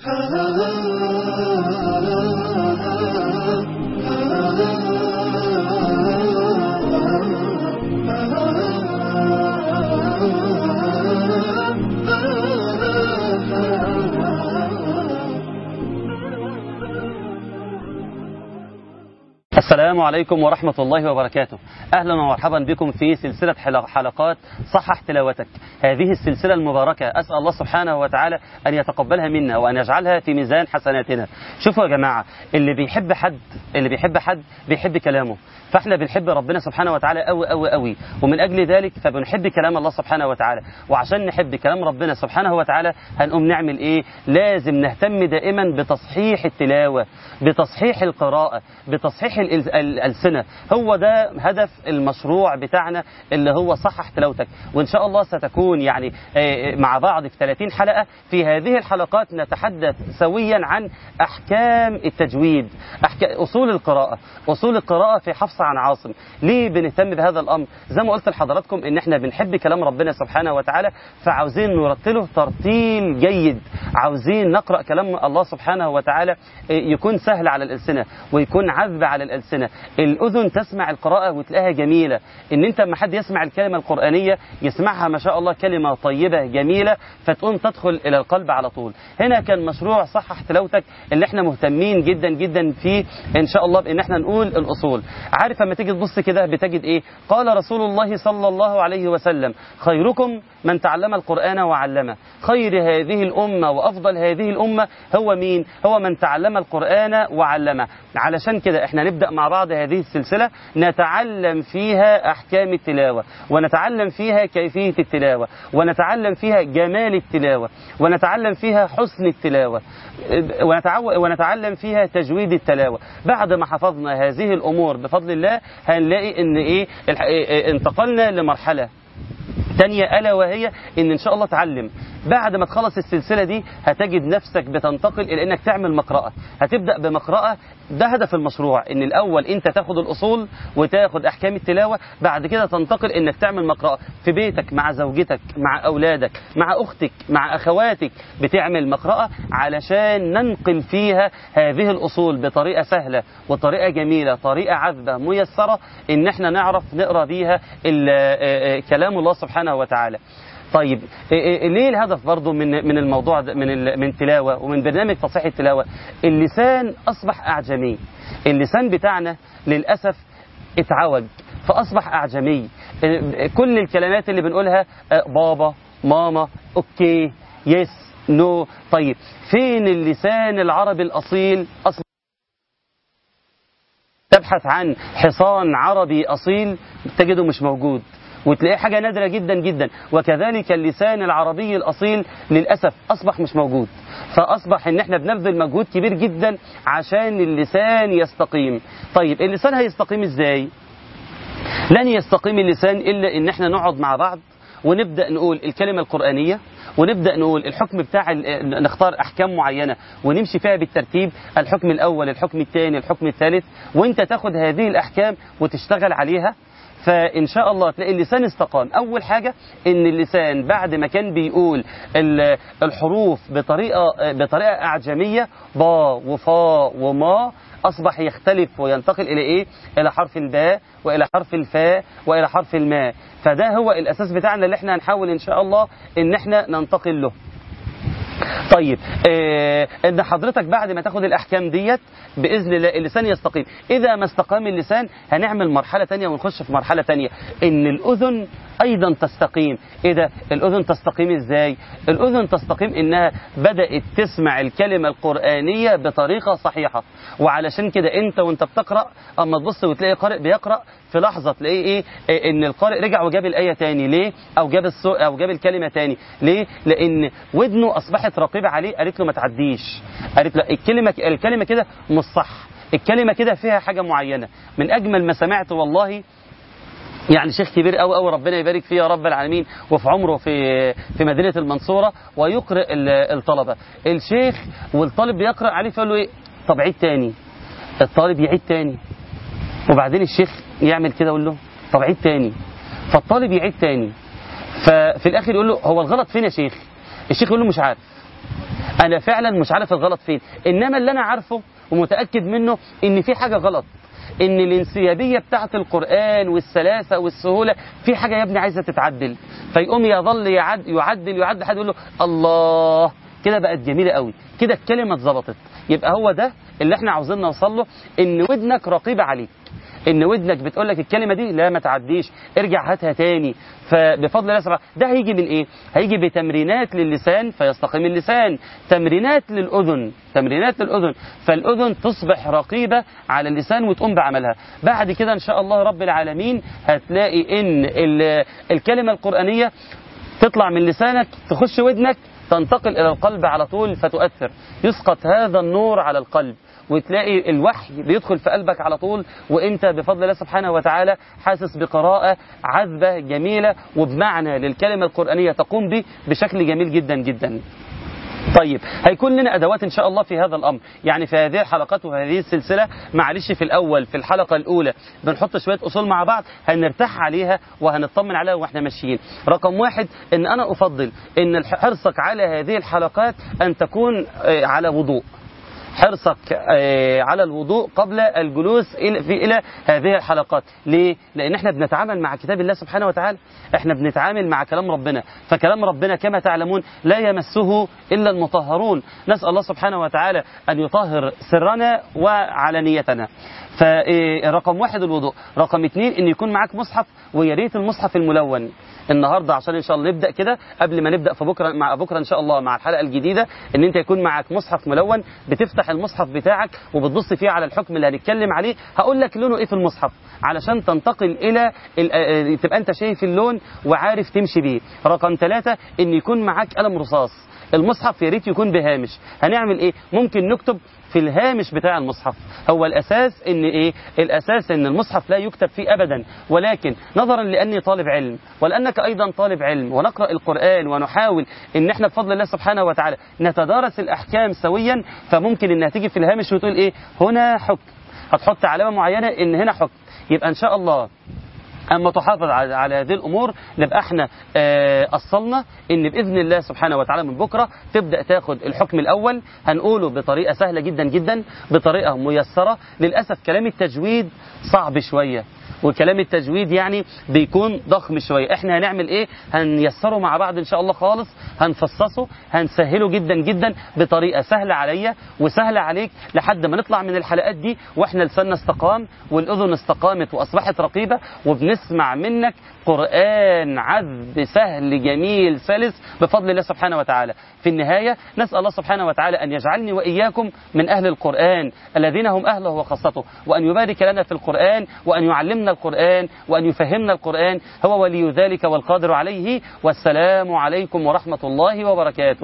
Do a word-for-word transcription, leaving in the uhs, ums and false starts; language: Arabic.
السلام عليكم ورحمة الله وبركاته. أهلا ومرحبا بكم في سلسلة حلقات صحح تلاوتك. هذه السلسلة المباركة أسأل الله سبحانه وتعالى أن يتقبلها منا وأن يجعلها في ميزان حسناتنا. شوفوا يا جماعة، اللي بيحب حد اللي بيحب حد بيحب كلامه، فاحنا بنحب ربنا سبحانه وتعالى قوي قوي قوي، ومن أجل ذلك فبنحب كلام الله سبحانه وتعالى. وعشان نحب كلام ربنا سبحانه وتعالى هنقوم نعمل إيه؟ لازم نهتم دائما بتصحيح التلاوة، بتصحيح القراءة، بتصحيح الألسنة. هو ده هدف المشروع بتاعنا اللي هو صحح تلاوتك. وإن شاء الله ستكون يعني مع بعض في ثلاثين حلقة. في هذه الحلقات نتحدث سويا عن أحكام التجويد، أحكام أصول القراءة، أصول القراءة في حفص عن عاصم. ليه بنهتم بهذا الأمر؟ زي ما قلت لحضراتكم إن إحنا بنحب كلام ربنا سبحانه وتعالى، فعاوزين نرتله ترتيل جيد، عاوزين نقرأ كلام الله سبحانه وتعالى يكون سهل على الألسنة ويكون عذب على الألسنة. الأذن تسمع القراءة وتلاقيها جميلة، إن أنت لما حد يسمع الكلمة القرآنية يسمعها ما شاء الله كلمة طيبة جميلة فتقوم تدخل إلى القلب على طول. هنا كان مشروع صحح تلاوتك اللي احنا مهتمين جدا جدا فيه إن شاء الله بإن احنا نقول الأصول. عارف لما تيجي تبص كده بتجد إيه؟ قال رسول الله صلى الله عليه وسلم: خيركم من تعلم القرآن وعلمه. خير هذه الأمة وأفضل هذه الأمة هو مين؟ هو من تعلم القرآن وعلمه. علشان كده احنا نبدأ مع بعض هذه السلسلة نتعلم فيها أحكام التلاوة، ونتعلم فيها كيفية التلاوة، ونتعلم فيها جمال التلاوة، ونتعلم فيها حسن التلاوة، ونتعلم فيها تجويد التلاوة. بعد ما حفظنا هذه الأمور بفضل الله هنلاقي ان ايه انتقلنا لمرحلة تانية، ألا وهي إن إن شاء الله تعلم بعد ما تخلص السلسلة دي هتجد نفسك بتنتقل إلى إنك تعمل مقرأة. هتبدأ بمقرأة، ده هدف المشروع، إن الأول أنت تاخد الأصول وتاخد أحكام التلاوة، بعد كده تنتقل إنك تعمل مقرأة في بيتك مع زوجتك مع أولادك مع أختك مع أخواتك، بتعمل مقرأة علشان ننقل فيها هذه الأصول بطريقة سهلة وطريقة جميلة، طريقة عذبة ميسرة، إن احنا نعرف نقرأ بيها كلام الله سبحانه وتعالى. طيب ليه الهدف برضو من من الموضوع من من تلاوة ومن برنامج تصحيح التلاوة؟ اللسان أصبح أعجمي، اللسان بتاعنا للأسف اتعوج فأصبح أعجمي. كل الكلمات اللي بنقولها بابا ماما أوكي يس نو. طيب فين اللسان العربي الأصيل؟ أصبح تبحث عن حصان عربي أصيل تجده مش موجود، وتلاقيه حاجة نادرة جدا جدا. وكذلك اللسان العربي الأصيل للأسف أصبح مش موجود، فأصبح إن احنا بنبذل مجهود كبير جدا عشان اللسان يستقيم. طيب اللسان هيستقيم إزاي؟ لن يستقيم اللسان إلا إن احنا نقعد مع بعض ونبدأ نقول الكلمة القرآنية، ونبدأ نقول الحكم بتاع نختار أحكام معينة ونمشي فيها بالترتيب، الحكم الأول الحكم الثاني الحكم الثالث، وانت تاخد هذه الأحكام وتشتغل عليها. فإن شاء الله تلاقي اللسان استقام. أول حاجة إن اللسان بعد ما كان بيقول الحروف بطريقة بطريقة أعجمية با وفا وما، أصبح يختلف وينتقل إلى إيه؟ إلى حرف الباء وإلى حرف الفاء وإلى حرف الماء. فده هو الأساس بتاعنا اللي احنا هنحاول إن شاء الله إن احنا ننتقل له. طيب اه ان حضرتك بعد ما تاخد الاحكام ديت باذن الله اللسان يستقيم. اذا ما استقام اللسان هنعمل مرحله تانية ونخش في مرحله تانية، ان الاذن ايضا تستقيم. ايه ده الاذن تستقيم ازاي؟ الاذن تستقيم انها بدات تسمع الكلمه القرانيه بطريقه صحيحه. وعلشان كده انت وانت بتقرا اما تبص وتلاقي قارئ بيقرا في لحظه تلاقيه ايه, إيه ان القارئ رجع وجاب الايه تاني. ليه؟ او جاب السو او جاب الكلمه تاني. ليه؟ لان ودنه اصبحت رقيبه عليه، قالت له ما تعديش، قالت له الكلمه الكلمه كده مش صح، الكلمه كده فيها حاجه معينه. من اجمل ما سمعت والله يعني شيخ كبير قوي قوي ربنا يبارك فيه يا رب العالمين وفي عمره في في مدينه المنصوره ويقرئ الطلبه. الشيخ والطالب بيقرأ عليه فيقول له ايه؟ طب عيد تاني. الطالب يعيد تاني، وبعدين الشيخ يعمل كده يقول له طب عيد تاني، فالطالب يعيد تاني. ففي الاخر يقول له هو الغلط فين يا شيخ؟ الشيخ يقول له مش عارف. انا فعلا مش عارف الغلط فين، انما اللي انا عارفه ومتاكد منه ان في حاجه غلط، ان الانسيابيه بتاعت القران والسلاسه والسهوله في حاجه يا ابني عايزه تتعدل. فيقوم يظل يعد يعدل يعدل حد يقول له الله كده بقت جميله قوي، كده الكلمه اتظبطت. يبقى هو ده اللي احنا عاوزين نوصل له، ان ودنك رقيبه عليك، ان ودنك بتقول لك الكلمه دي لا ما تعديش، ارجع هاتها تاني. فبفضل الله سبحانه ده هيجي من ايه؟ هيجي بتمرينات للسان فيستقيم اللسان، تمرينات للاذن تمرينات للاذن فالاذن تصبح رقيبه على اللسان وتقوم بعملها. بعد كده ان شاء الله رب العالمين هتلاقي ان الكلمه القرانيه تطلع من لسانك تخش ودنك تنتقل إلى القلب على طول فتؤثر، يسقط هذا النور على القلب، وتلاقي الوحي بيدخل في قلبك على طول، وانت بفضل الله سبحانه وتعالى حاسس بقراءة عذبة جميلة وبمعنى للكلمة القرآنية تقوم به بشكل جميل جدا جدا. طيب هيكون لنا أدوات إن شاء الله في هذا الأمر، يعني في هذه الحلقات وهذه السلسلة. معلش في الأول في الحلقة الأولى بنحط شوية أصول مع بعض هنرتاح عليها وهنطمن عليها وإحنا ماشيين. رقم واحد إن أنا أفضل إن حرصك على هذه الحلقات أن تكون على وضوء، حرصك على الوضوء قبل الجلوس في إلى هذه الحلقات. ليه؟ لأن احنا بنتعامل مع كتاب الله سبحانه وتعالى، احنا بنتعامل مع كلام ربنا، فكلام ربنا كما تعلمون لا يمسه إلا المطهرون. نسأل الله سبحانه وتعالى أن يطهر سرنا وعلانيتنا. فرقم واحد الوضوء. رقم اثنين ان يكون معاك مصحف، ويا ريت المصحف الملون النهارده عشان ان شاء الله نبدا كده قبل ما نبدا في بكره مع بكره ان شاء الله مع الحلقه الجديده، ان انت يكون معاك مصحف ملون بتفتح المصحف بتاعك وبتبص فيه على الحكم اللي هنتكلم عليه. هقول لك لونه ايه في المصحف علشان تنتقل الى تبقى انت شايف اللون وعارف تمشي بيه. رقم ثلاثة ان يكون معاك قلم رصاص. المصحف يا ريت يكون بهامش. هنعمل ايه؟ ممكن نكتب في الهامش بتاع المصحف. هو الأساس إن إيه؟ الأساس إن المصحف لا يكتب فيه أبدا، ولكن نظرا لأني طالب علم ولأنك أيضا طالب علم ونقرأ القرآن ونحاول إن إحنا بفضل الله سبحانه وتعالى نتدارس الأحكام سويا، فممكن إنها تيجي في الهامش وتقول إيه؟ هنا حكم، هتحط علامة معينة إن هنا حكم. يبقى إن شاء الله أما تحافظ على هذه الأمور نبقى احنا أصلنا إن بإذن الله سبحانه وتعالى من بكرة تبدأ تاخد الحكم الأول. هنقوله بطريقة سهلة جدا جدا، بطريقة ميسرة. للأسف كلام التجويد صعب شوية، وكلام التجويد يعني بيكون ضخم شوية. احنا هنعمل ايه؟ هنيسره مع بعض ان شاء الله خالص، هنفصصه هنسهله جدا جدا بطريقة سهلة عليا وسهلة عليك، لحد ما نطلع من الحلقات دي واحنا لساننا استقام والأذن استقامت وأصبحت رقيبة، وبنسمع منك قرآن عذب سهل جميل سلس بفضل الله سبحانه وتعالى. في النهاية نسأل الله سبحانه وتعالى أن يجعلني وإياكم من أهل القرآن الذين هم أهله وخاصته، وأن يبارك لنا في القرآن، وأن يعلمنا القرآن، وأن يفهمنا القرآن. هو ولي ذلك والقادر عليه. والسلام عليكم ورحمة الله وبركاته.